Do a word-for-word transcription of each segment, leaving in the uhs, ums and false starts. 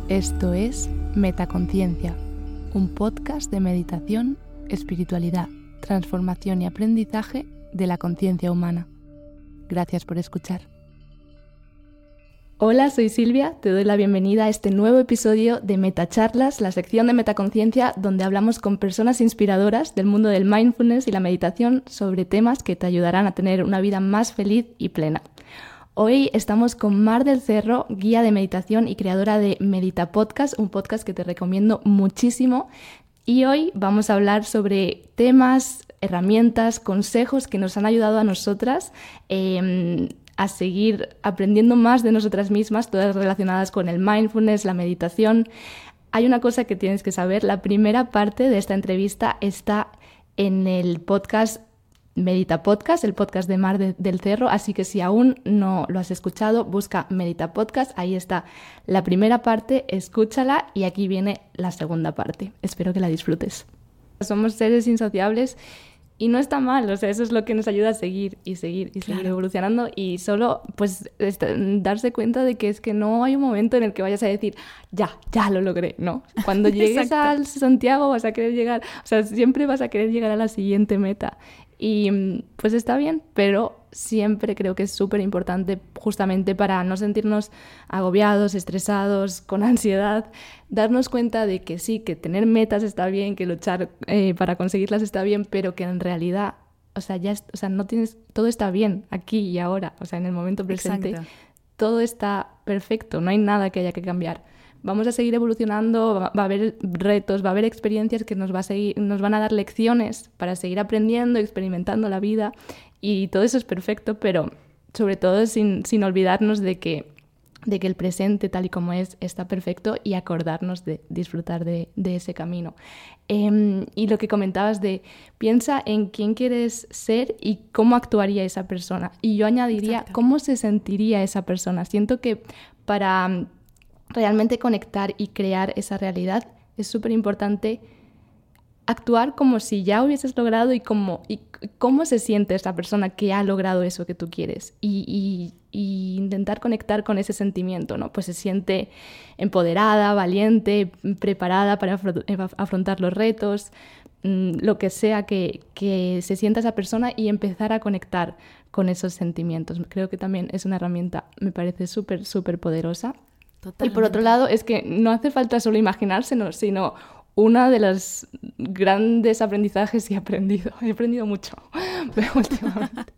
Esto es Metaconciencia, un podcast de meditación, espiritualidad, transformación y aprendizaje de la conciencia humana. Gracias por escuchar. Hola, soy Silvia, te doy la bienvenida a este nuevo episodio de Metacharlas, la sección de Metaconciencia donde hablamos con personas inspiradoras del mundo del mindfulness y la meditación sobre temas que te ayudarán a tener una vida más feliz y plena. Hoy estamos con Mar del Cerro, guía de meditación y creadora de Medita Podcast, un podcast que te recomiendo muchísimo. Y hoy vamos a hablar sobre temas, herramientas, consejos que nos han ayudado a nosotras eh, a seguir aprendiendo más de nosotras mismas, todas relacionadas con el mindfulness, la meditación. Hay una cosa que tienes que saber, la primera parte de esta entrevista está en el podcast Medita Podcast, el podcast de Mar de, del Cerro, así que si aún no lo has escuchado, busca Medita Podcast, ahí está la primera parte, escúchala y aquí viene la segunda parte. Espero que la disfrutes. Somos seres insaciables y no está mal, o sea, eso es lo que nos ayuda a seguir y seguir y seguir claro. evolucionando y solo pues darse cuenta de que es que no hay un momento en el que vayas a decir ya, ya lo logré, no. Cuando llegues al Santiago vas a querer llegar, o sea, siempre vas a querer llegar a la siguiente meta. Y pues está bien, pero siempre creo que es súper importante justamente para no sentirnos agobiados, estresados, con ansiedad, darnos cuenta de que sí, que tener metas está bien, que luchar eh, para conseguirlas está bien, pero que en realidad, o sea, ya es, o sea, no tienes, todo está bien aquí y ahora, o sea, en el momento presente, Exacto. Todo está perfecto, no hay nada que haya que cambiar. Vamos a seguir evolucionando, va a haber retos, va a haber experiencias que nos, va a seguir, nos van a dar lecciones para seguir aprendiendo, experimentando la vida y todo eso es perfecto, pero sobre todo sin, sin olvidarnos de que, de que el presente tal y como es está perfecto y acordarnos de disfrutar de, de ese camino. Eh, y lo que comentabas de piensa en quién quieres ser y cómo actuaría esa persona. Y yo añadiría Exacto. Cómo se sentiría esa persona. Siento que para realmente conectar y crear esa realidad es súper importante actuar como si ya hubieses logrado y cómo, y cómo se siente esa persona que ha logrado eso que tú quieres y, y, y intentar conectar con ese sentimiento, ¿no? Pues se siente empoderada, valiente, preparada para afrontar los retos, lo que sea que, que se sienta esa persona y empezar a conectar con esos sentimientos. Creo que también es una herramienta, me parece súper, súper poderosa. Totalmente. Y por otro lado, es que no hace falta solo imaginárselo, sino uno de los grandes aprendizajes que he aprendido. He aprendido mucho últimamente.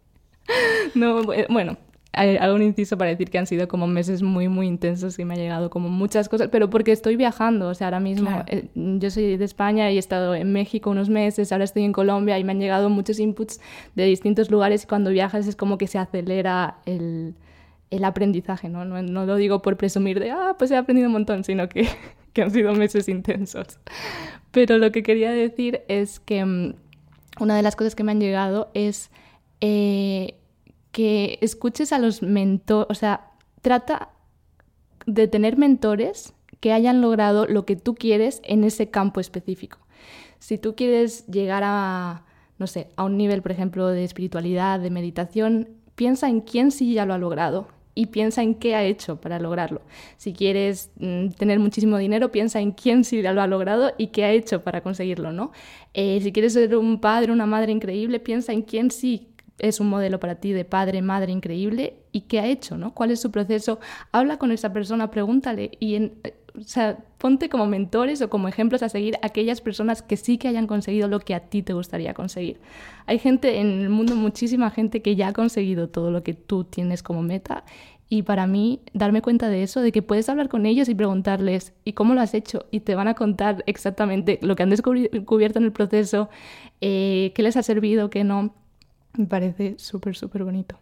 No, bueno, hago un inciso para decir que han sido como meses muy, muy intensos y me ha llegado como muchas cosas, pero porque estoy viajando, o sea, ahora mismo claro. eh, yo soy de España y he estado en México unos meses, ahora estoy en Colombia y me han llegado muchos inputs de distintos lugares y cuando viajas es como que se acelera el... el aprendizaje, ¿no? No, no lo digo por presumir de, ah, pues he aprendido un montón, sino que, que han sido meses intensos. Pero lo que quería decir es que um, una de las cosas que me han llegado es eh, que escuches a los mentores, o sea, trata de tener mentores que hayan logrado lo que tú quieres en ese campo específico. Si tú quieres llegar a, no sé, a un nivel, por ejemplo, de espiritualidad, de meditación, piensa en quién sí ya lo ha logrado y piensa en qué ha hecho para lograrlo. Si quieres mm, tener muchísimo dinero, piensa en quién sí ya lo ha logrado y qué ha hecho para conseguirlo, ¿no? Eh, si quieres ser un padre, una madre increíble, piensa en quién sí es un modelo para ti de padre, madre increíble y qué ha hecho, ¿no? ¿Cuál es su proceso? Habla con esa persona, pregúntale y en, o sea, ponte como mentores o como ejemplos a seguir a aquellas personas que sí que hayan conseguido lo que a ti te gustaría conseguir. Hay gente en el mundo, muchísima gente que ya ha conseguido todo lo que tú tienes como meta y para mí darme cuenta de eso, de que puedes hablar con ellos y preguntarles ¿y cómo lo has hecho? Y te van a contar exactamente lo que han descubierto en el proceso, eh, qué les ha servido, qué no. Me parece súper, súper bonito.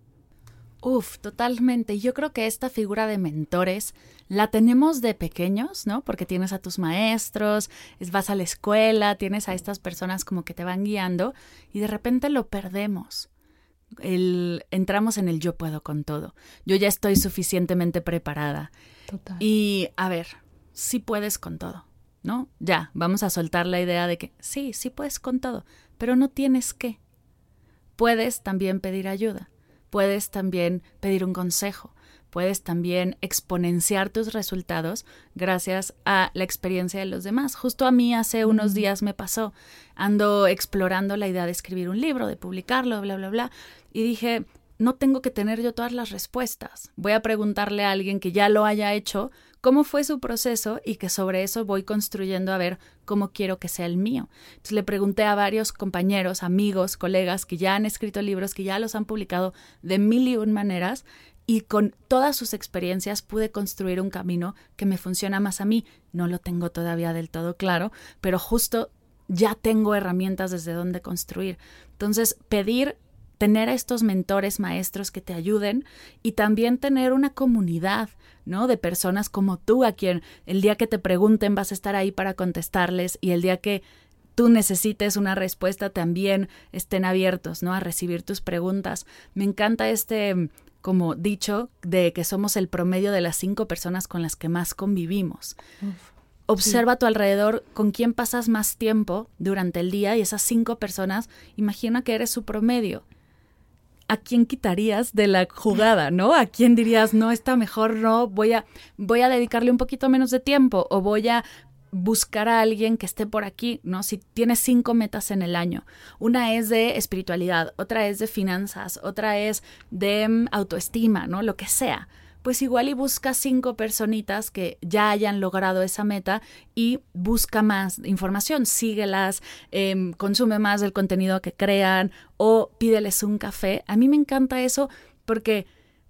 Uf, totalmente. Yo creo que esta figura de mentores la tenemos de pequeños, ¿no? Porque tienes a tus maestros, vas a la escuela, tienes a estas personas como que te van guiando y de repente lo perdemos. El, entramos en el yo puedo con todo. Yo ya estoy suficientemente preparada. Total. Y a ver, sí puedes con todo, ¿no? Ya, vamos a soltar la idea de que sí, sí puedes con todo, pero no tienes que. Puedes también pedir ayuda. Puedes también pedir un consejo, puedes también exponenciar tus resultados gracias a la experiencia de los demás. Justo a mí hace unos días me pasó, ando explorando la idea de escribir un libro, de publicarlo, bla, bla, bla, y dije, no tengo que tener yo todas las respuestas. Voy a preguntarle a alguien que ya lo haya hecho cómo fue su proceso y que sobre eso voy construyendo a ver cómo quiero que sea el mío. Entonces le pregunté a varios compañeros, amigos, colegas que ya han escrito libros, que ya los han publicado de mil y un maneras, y con todas sus experiencias pude construir un camino que me funciona más a mí. No lo tengo todavía del todo claro, pero justo ya tengo herramientas desde donde construir. Entonces, pedir tener a estos mentores, maestros que te ayuden y también tener una comunidad, ¿no? De personas como tú, a quien el día que te pregunten vas a estar ahí para contestarles y el día que tú necesites una respuesta también estén abiertos, ¿no? A recibir tus preguntas. Me encanta este como dicho de que somos el promedio de las cinco personas con las que más convivimos. Uf. Observa sí. A tu alrededor con quién pasas más tiempo durante el día y esas cinco personas, imagina que eres su promedio. ¿A quién quitarías de la jugada, no? ¿A quién dirías, no, está mejor, no, voy a, voy a dedicarle un poquito menos de tiempo o voy a buscar a alguien que esté por aquí, ¿no? Si tienes cinco metas en el año, una es de espiritualidad, otra es de finanzas, otra es de um, autoestima, ¿no? Lo que sea. Pues igual y busca cinco personitas que ya hayan logrado esa meta y busca más información, síguelas, eh, consume más del contenido que crean o pídeles un café. A mí me encanta eso porque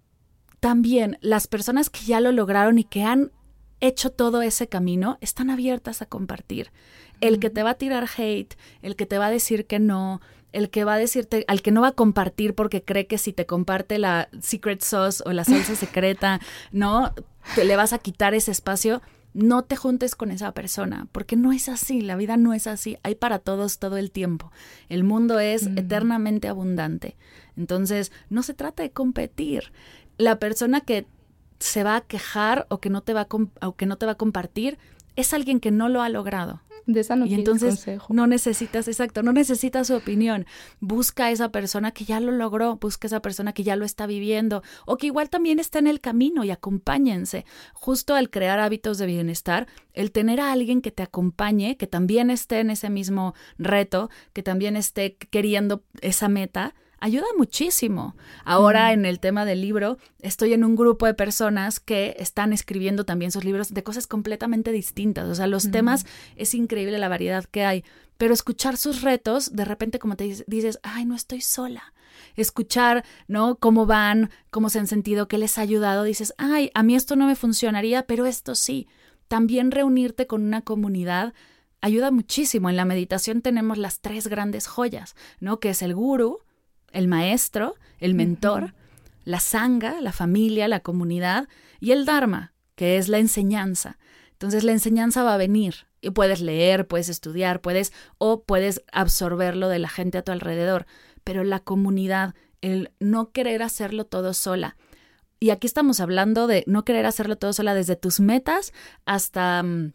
también las personas que ya lo lograron y que han hecho todo ese camino están abiertas a compartir. El que te va a tirar hate, el que te va a decir que no, el que va a decirte, al que no va a compartir porque cree que si te comparte la secret sauce o la salsa secreta, ¿no? Te le vas a quitar ese espacio. No te juntes con esa persona, porque no es así, la vida no es así, hay para todos todo el tiempo. El mundo es mm. eternamente abundante. Entonces, no se trata de competir. La persona que se va a quejar o que no te va a, comp- o que no te va a compartir es alguien que no lo ha logrado. De esa no y entonces consejo. no necesitas, exacto, no necesitas su opinión. Busca a esa persona que ya lo logró, busca a esa persona que ya lo está viviendo o que igual también está en el camino y acompáñense. Justo al crear hábitos de bienestar, el tener a alguien que te acompañe, que también esté en ese mismo reto, que también esté queriendo esa meta, ayuda muchísimo. Ahora, mm. en el tema del libro, estoy en un grupo de personas que están escribiendo también sus libros de cosas completamente distintas. O sea, los mm. temas, es increíble la variedad que hay. Pero escuchar sus retos, de repente como te dices, ay, no estoy sola. Escuchar, ¿no? Cómo van, cómo se han sentido, qué les ha ayudado. Dices, ay, a mí esto no me funcionaría, pero esto sí. También reunirte con una comunidad ayuda muchísimo. En la meditación tenemos las tres grandes joyas, ¿no? Que es el gurú, el maestro, el mentor, uh-huh. la sangha, la familia, la comunidad y el dharma, que es la enseñanza. Entonces la enseñanza va a venir y puedes leer, puedes estudiar, puedes o puedes absorberlo de la gente a tu alrededor, pero la comunidad, el no querer hacerlo todo sola. Y aquí estamos hablando de no querer hacerlo todo sola desde tus metas hasta um,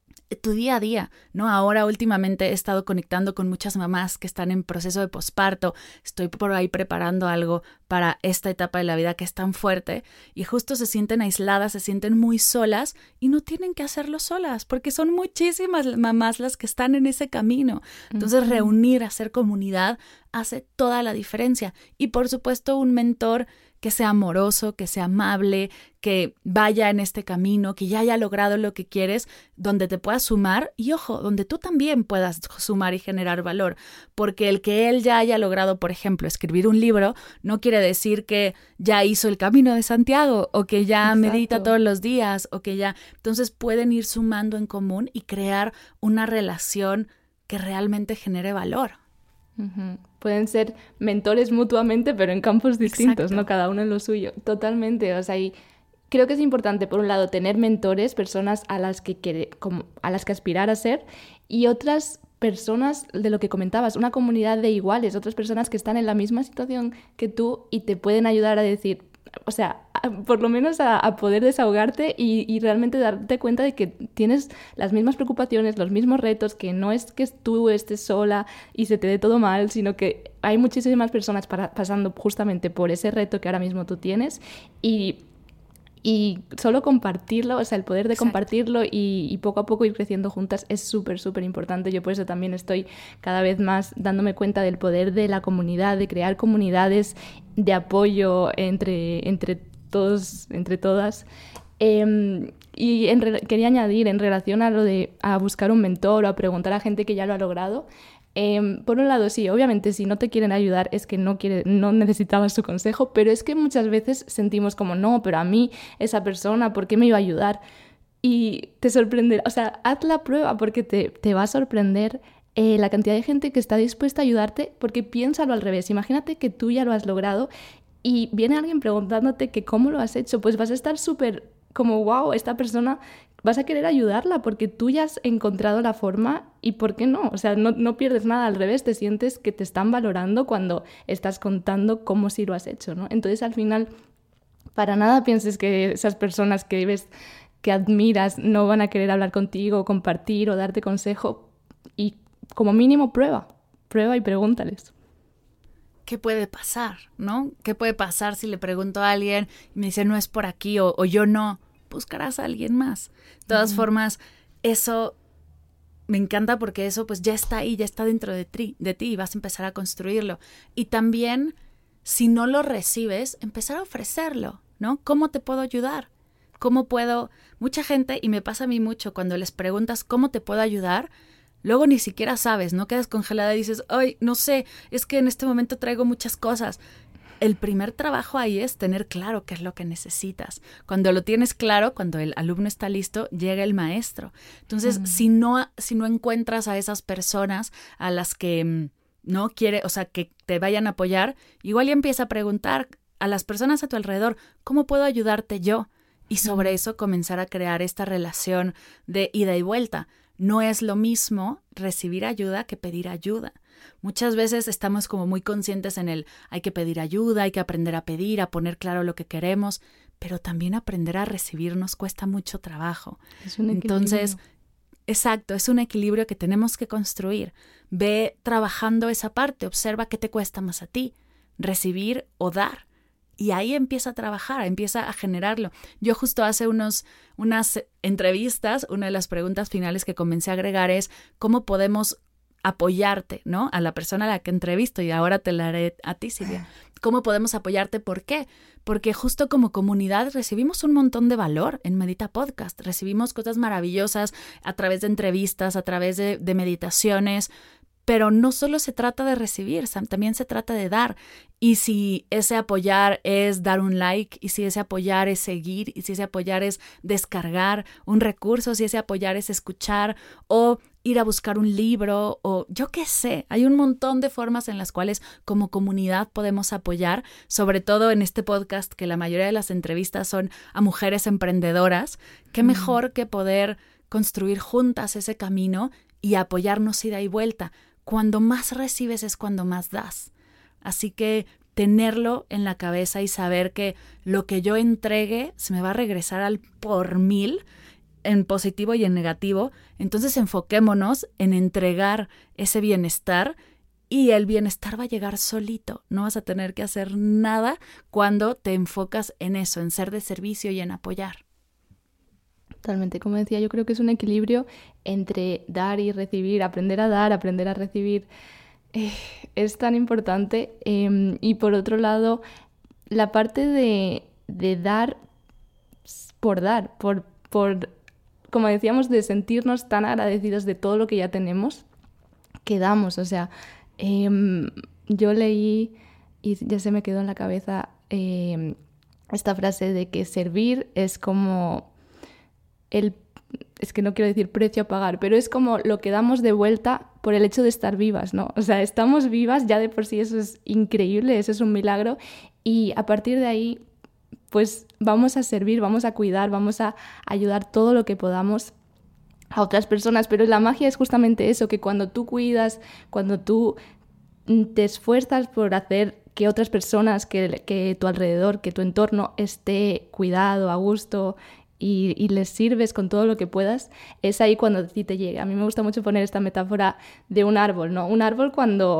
tu día a día, ¿no? Ahora últimamente he estado conectando con muchas mamás que están en proceso de posparto, estoy por ahí preparando algo para esta etapa de la vida que es tan fuerte y justo se sienten aisladas, se sienten muy solas y no tienen que hacerlo solas porque son muchísimas mamás las que están en ese camino. Entonces uh-huh. reunir, hacer comunidad hace toda la diferencia y por supuesto un mentor que sea amoroso, que sea amable, que vaya en este camino, que ya haya logrado lo que quieres, donde te puedas sumar y, ojo, donde tú también puedas sumar y generar valor. Porque el que él ya haya logrado, por ejemplo, escribir un libro, no quiere decir que ya hizo el Camino de Santiago o que ya Exacto. medita todos los días o que ya... Entonces pueden ir sumando en común y crear una relación que realmente genere valor. Uh-huh. Pueden ser mentores mutuamente, pero en campos distintos, Exacto. ¿no? Cada uno en lo suyo. Totalmente. O sea, y creo que es importante, por un lado, tener mentores, personas a las que quiere, como, a las que aspirar a ser, y otras personas, de lo que comentabas, una comunidad de iguales, otras personas que están en la misma situación que tú y te pueden ayudar a decir, o sea, a, por lo menos a, a poder desahogarte y, y realmente darte cuenta de que tienes las mismas preocupaciones, los mismos retos, que no es que tú estés sola y se te dé todo mal, sino que hay muchísimas personas para, pasando justamente por ese reto que ahora mismo tú tienes y Y solo compartirlo, o sea, el poder de Exacto. compartirlo y, y poco a poco ir creciendo juntas es súper, súper importante. Yo por eso también estoy cada vez más dándome cuenta del poder de la comunidad, de crear comunidades de apoyo entre, entre todos, entre todas. Eh, y en re- quería añadir en relación a lo de a buscar un mentor o a preguntar a gente que ya lo ha logrado. Eh, por un lado, sí, obviamente si no te quieren ayudar es que no, quiere, no necesitabas su consejo, pero es que muchas veces sentimos como, no, pero a mí, esa persona, ¿por qué me iba a ayudar? Y te sorprenderá, o sea, haz la prueba porque te, te va a sorprender eh, la cantidad de gente que está dispuesta a ayudarte, porque piénsalo al revés, imagínate que tú ya lo has logrado y viene alguien preguntándote que cómo lo has hecho, pues vas a estar súper como, wow, esta persona... vas a querer ayudarla porque tú ya has encontrado la forma y ¿por qué no? O sea, no, no pierdes nada, al revés, te sientes que te están valorando cuando estás contando cómo sí lo has hecho, ¿no? Entonces, al final, para nada pienses que esas personas que ves, que admiras, no van a querer hablar contigo, o compartir o darte consejo y como mínimo prueba, prueba y pregúntales. ¿Qué puede pasar, no? ¿Qué puede pasar si le pregunto a alguien y me dice no es por aquí o, o yo no? Buscarás a alguien más. De todas uh-huh. formas, eso me encanta porque eso pues ya está ahí, ya está dentro de ti, de ti y vas a empezar a construirlo. Y también, si no lo recibes, empezar a ofrecerlo, ¿no? ¿Cómo te puedo ayudar? ¿Cómo puedo? Mucha gente, y me pasa a mí mucho, cuando les preguntas cómo te puedo ayudar, luego ni siquiera sabes, ¿no? Quedas congelada y dices, ay, no sé, es que en este momento traigo muchas cosas. El primer trabajo ahí es tener claro qué es lo que necesitas. Cuando lo tienes claro, cuando el alumno está listo, llega el maestro. Entonces, uh-huh. si no, si no encuentras a esas personas a las que no quiere, o sea, que te vayan a apoyar, igual ya empieza a preguntar a las personas a tu alrededor, ¿cómo puedo ayudarte yo? Y sobre uh-huh. eso comenzar a crear esta relación de ida y vuelta. No es lo mismo recibir ayuda que pedir ayuda. Muchas veces estamos como muy conscientes en el hay que pedir ayuda, hay que aprender a pedir, a poner claro lo que queremos, pero también aprender a recibir nos cuesta mucho trabajo. Es un equilibrio. Entonces, exacto, es un equilibrio que tenemos que construir. Ve trabajando esa parte, observa qué te cuesta más a ti, recibir o dar. Y ahí empieza a trabajar, empieza a generarlo. Yo justo hace unos, unas entrevistas, una de las preguntas finales que comencé a agregar es ¿cómo podemos apoyarte, ¿no? A la persona a la que entrevisto y ahora te la haré a ti, Silvia. ¿Cómo podemos apoyarte? ¿Por qué? Porque justo como comunidad recibimos un montón de valor en Medita Podcast. Recibimos cosas maravillosas a través de entrevistas, a través de, de meditaciones, pero no solo se trata de recibir, también se trata de dar. Y si ese apoyar es dar un like, y si ese apoyar es seguir, y si ese apoyar es descargar un recurso, si ese apoyar es escuchar o ir a buscar un libro o yo qué sé. Hay un montón de formas en las cuales como comunidad podemos apoyar, sobre todo en este podcast que la mayoría de las entrevistas son a mujeres emprendedoras. Qué mm. mejor que poder construir juntas ese camino y apoyarnos ida y vuelta. Cuando más recibes es cuando más das. Así que tenerlo en la cabeza y saber que lo que yo entregue se me va a regresar al por mil, en positivo y en negativo. Entonces enfoquémonos en entregar ese bienestar y el bienestar va a llegar solito. No vas a tener que hacer nada cuando te enfocas en eso, en ser de servicio y en apoyar. Totalmente, como decía, yo creo que es un equilibrio entre dar y recibir, aprender a dar, aprender a recibir. Eh, es tan importante. Eh, y por otro lado, la parte de, de dar por dar, por, por, como decíamos, de sentirnos tan agradecidos de todo lo que ya tenemos, que damos. O sea, eh, yo leí y ya se me quedó en la cabeza eh, esta frase de que servir es como... El, es que no quiero decir precio a pagar, pero es como lo que damos de vuelta por el hecho de estar vivas, ¿no? O sea, estamos vivas, ya de por sí eso es increíble, eso es un milagro, y a partir de ahí, pues vamos a servir, vamos a cuidar, vamos a ayudar todo lo que podamos a otras personas, pero la magia es justamente eso, que cuando tú cuidas, cuando tú te esfuerzas por hacer que otras personas, que, que tu alrededor, que tu entorno esté cuidado, a gusto, Y, y les sirves con todo lo que puedas, es ahí cuando a ti te llega. A mí me gusta mucho poner esta metáfora de un árbol, ¿no? Un árbol cuando,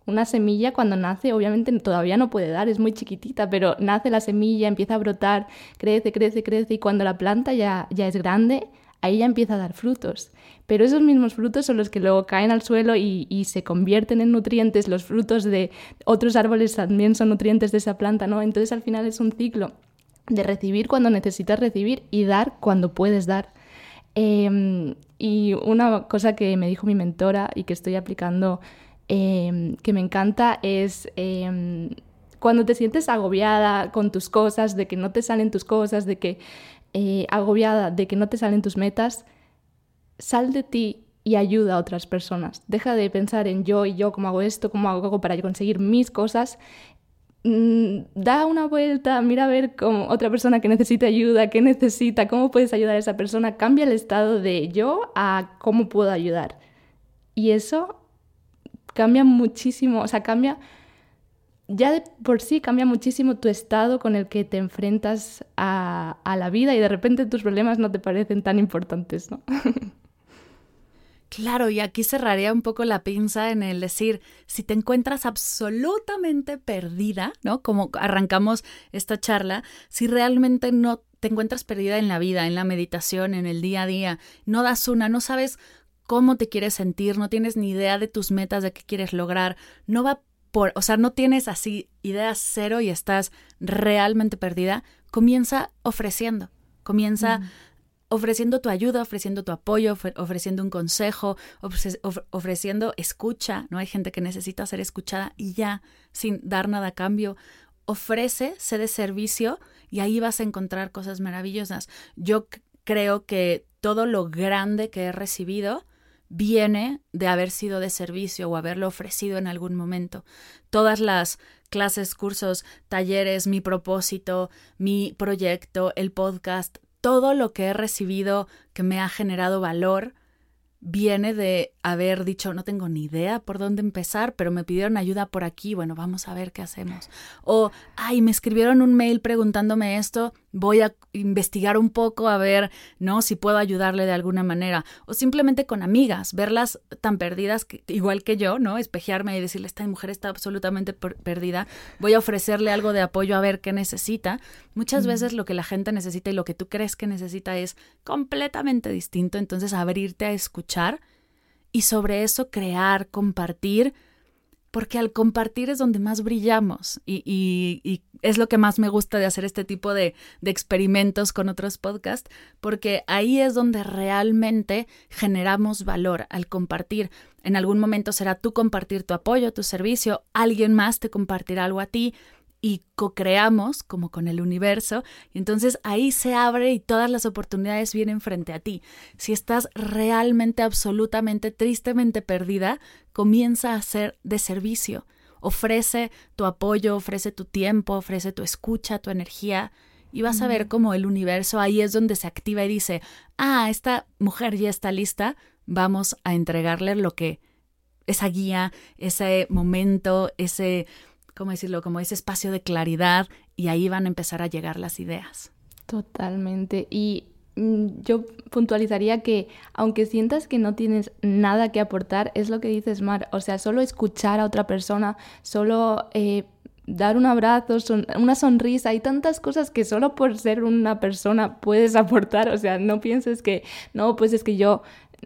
Una semilla cuando nace obviamente todavía no puede dar, es muy chiquitita, pero nace la semilla, empieza a brotar, crece, crece, crece y cuando la planta ya, ya es grande, ahí ya empieza a dar frutos. Pero esos mismos frutos son los que luego caen al suelo y, y se convierten en nutrientes. Los frutos de otros árboles también son nutrientes de esa planta, ¿no? Entonces al final es un ciclo de recibir cuando necesitas recibir y dar cuando puedes dar. Eh, y una cosa que me dijo mi mentora y que estoy aplicando, eh, que me encanta, es eh, cuando te sientes agobiada con tus cosas, de que no te salen tus cosas, de que eh, agobiada, de que no te salen tus metas, sal de ti y ayuda a otras personas. Deja de pensar en yo y yo, cómo hago esto, cómo hago para conseguir mis cosas. Mm, da una vuelta, mira a ver cómo otra persona que necesita ayuda, qué necesita, cómo puedes ayudar a esa persona. Cambia el estado de yo a cómo puedo ayudar. Y eso cambia muchísimo, o sea, cambia... Ya de por sí cambia muchísimo tu estado con el que te enfrentas a, a la vida y de repente tus problemas no te parecen tan importantes, ¿no? Claro, y aquí cerraría un poco la pinza en el decir, si te encuentras absolutamente perdida, ¿no? Como arrancamos esta charla, si realmente no te encuentras perdida en la vida, en la meditación, en el día a día, no das una, no sabes cómo te quieres sentir, no tienes ni idea de tus metas, de qué quieres lograr, no va por, o sea, no tienes así ideas cero y estás realmente perdida, comienza ofreciendo, comienza... Mm. ofreciendo tu ayuda, ofreciendo tu apoyo, ofreciendo un consejo, ofreciendo escucha, ¿no? Hay gente que necesita ser escuchada y ya, sin dar nada a cambio. Ofrece, sé de servicio y ahí vas a encontrar cosas maravillosas. Yo c- creo que todo lo grande que he recibido viene de haber sido de servicio o haberlo ofrecido en algún momento. Todas las clases, cursos, talleres, mi propósito, mi proyecto, el podcast, todo lo que he recibido que me ha generado valor viene de haber dicho, no tengo ni idea por dónde empezar, pero me pidieron ayuda por aquí, bueno, vamos a ver qué hacemos. O, ay, me escribieron un mail preguntándome esto, voy a investigar un poco a ver, ¿no? Si puedo ayudarle de alguna manera. O simplemente con amigas, verlas tan perdidas, que, igual que yo, ¿no? Espejearme y decirle, esta mujer está absolutamente per- perdida, voy a ofrecerle algo de apoyo a ver qué necesita. Muchas mm. veces lo que la gente necesita y lo que tú crees que necesita es completamente distinto, entonces abrirte a escuchar y sobre eso crear, compartir, porque al compartir es donde más brillamos y, y, y es lo que más me gusta de hacer este tipo de, de experimentos con otros podcasts, porque ahí es donde realmente generamos valor al compartir. En algún momento será tú compartir tu apoyo, tu servicio, alguien más te compartirá algo a ti, y co-creamos como con el universo, y entonces ahí se abre y todas las oportunidades vienen frente a ti. Si estás realmente, absolutamente, tristemente perdida, comienza a ser de servicio. Ofrece tu apoyo, ofrece tu tiempo, ofrece tu escucha, tu energía, y vas a ver cómo el universo ahí es donde se activa y dice, ah, esta mujer ya está lista, vamos a entregarle lo que, esa guía, ese momento, ese... ¿cómo decirlo? Como ese espacio de claridad y ahí van a empezar a llegar las ideas. Totalmente. Y mm, yo puntualizaría que aunque sientas que no tienes nada que aportar, es lo que dices, Mar. O sea, solo escuchar a otra persona, solo eh, dar un abrazo, son, una sonrisa. Hay tantas cosas que solo por ser una persona puedes aportar. O sea, no pienses que, no, pues es que yo...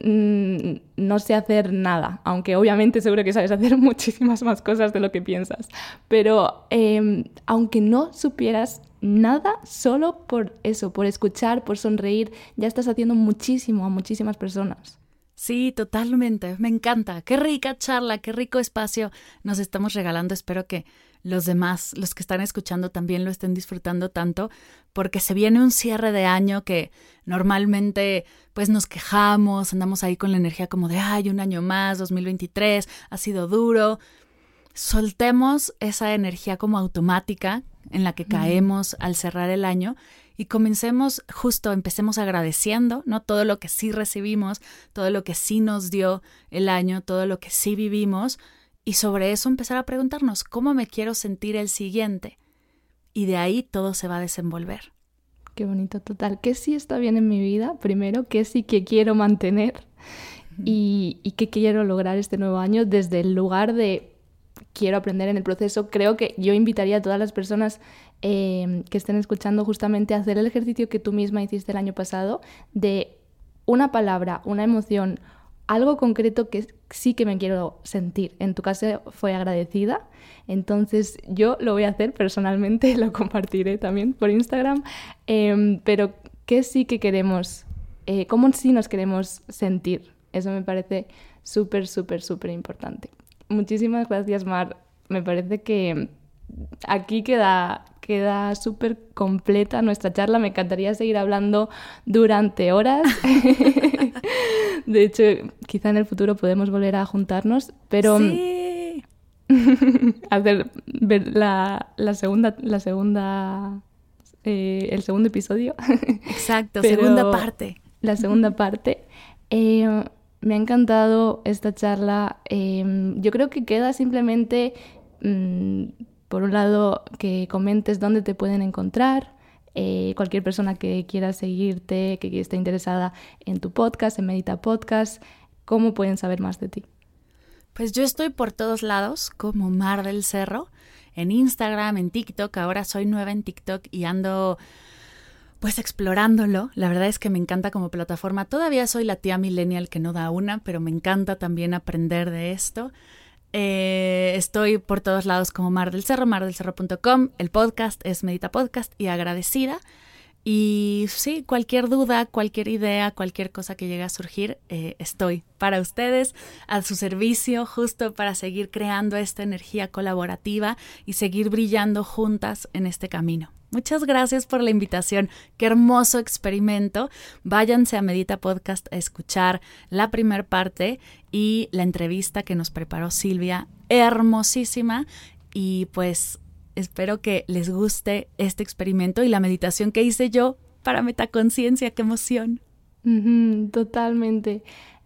no sé hacer nada, aunque obviamente seguro que sabes hacer muchísimas más cosas de lo que piensas, pero eh, aunque no supieras nada, solo por eso, por escuchar, por sonreír, ya estás haciendo muchísimo a muchísimas personas. Sí, totalmente, me encanta, qué rica charla, qué rico espacio nos estamos regalando, espero que los demás, los que están escuchando también lo estén disfrutando tanto, porque se viene un cierre de año que normalmente pues nos quejamos, andamos ahí con la energía como de ay, un año más, dos mil veintitrés, ha sido duro. Soltemos esa energía como automática en la que caemos al cerrar el año y comencemos justo, empecemos agradeciendo, ¿no? Todo lo que sí recibimos, todo lo que sí nos dio el año, todo lo que sí vivimos. Y sobre eso empezar a preguntarnos, ¿cómo me quiero sentir el siguiente? Y de ahí todo se va a desenvolver. Qué bonito, total. ¿Qué sí está bien en mi vida? Primero, ¿qué sí que quiero mantener? Uh-huh. Y, y qué quiero lograr este nuevo año desde el lugar de quiero aprender en el proceso. Creo que yo invitaría a todas las personas eh, que estén escuchando justamente a hacer el ejercicio que tú misma hiciste el año pasado de una palabra, una emoción, algo concreto que sí que me quiero sentir. En tu caso fue agradecida, entonces yo lo voy a hacer personalmente, lo compartiré también por Instagram, eh, pero ¿qué sí que queremos? Eh, ¿Cómo sí nos queremos sentir? Eso me parece súper, súper, súper importante. Muchísimas gracias, Mar. Me parece que aquí queda, queda súper completa nuestra charla. Me encantaría seguir hablando durante horas. De hecho, quizá en el futuro podemos volver a juntarnos, pero sí. hacer ver la, la segunda, la segunda, eh, el segundo episodio. Exacto, pero segunda parte. La segunda parte. Eh, me ha encantado esta charla. Eh, yo creo que queda simplemente, mmm, por un lado, que comentes dónde te pueden encontrar. Eh, cualquier persona que quiera seguirte, que esté interesada en tu podcast, en Medita Podcast, ¿cómo pueden saber más de ti? Pues yo estoy por todos lados como Mar del Cerro, en Instagram, en TikTok. Ahora soy nueva en TikTok y ando pues explorándolo. La verdad es que me encanta como plataforma. Todavía soy la tía millennial que no da una, pero me encanta también aprender de esto. Eh, estoy por todos lados como Mar del Cerro, mar del cerro punto com. El podcast es Medita Podcast y agradecida. Y sí, cualquier duda, cualquier idea, cualquier cosa que llegue a surgir, eh, estoy para ustedes, a su servicio, justo para seguir creando esta energía colaborativa y seguir brillando juntas en este camino. Muchas gracias por la invitación. Qué hermoso experimento. Váyanse a Medita Podcast a escuchar la primera parte y la entrevista que nos preparó Silvia, hermosísima. Y pues espero que les guste este experimento y la meditación que hice yo para Metaconciencia. ¡Qué emoción! Uh-huh, totalmente.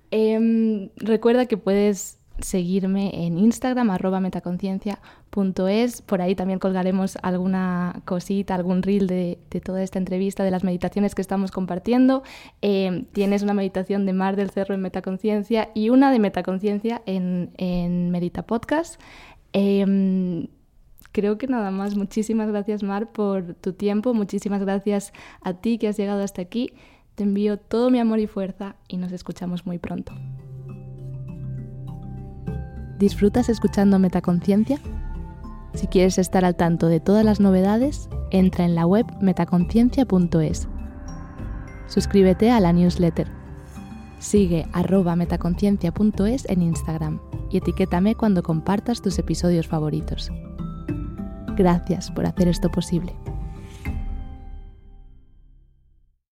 Eh, recuerda que puedes seguirme en Instagram, arroba metaconciencia punto es. Por ahí también colgaremos alguna cosita, algún reel de, de toda esta entrevista, de las meditaciones que estamos compartiendo. Eh, tienes una meditación de Mar del Cerro en Metaconciencia y una de Metaconciencia en, en Medita Podcast. Eh, creo que nada más. Muchísimas gracias, Mar, por tu tiempo. Muchísimas gracias a ti que has llegado hasta aquí. Te envío todo mi amor y fuerza y nos escuchamos muy pronto. ¿Disfrutas escuchando Metaconciencia? Si quieres estar al tanto de todas las novedades, entra en la web metaconciencia punto es. Suscríbete a la newsletter. Sigue arroba metaconciencia punto es en Instagram y etiquétame cuando compartas tus episodios favoritos. Gracias por hacer esto posible.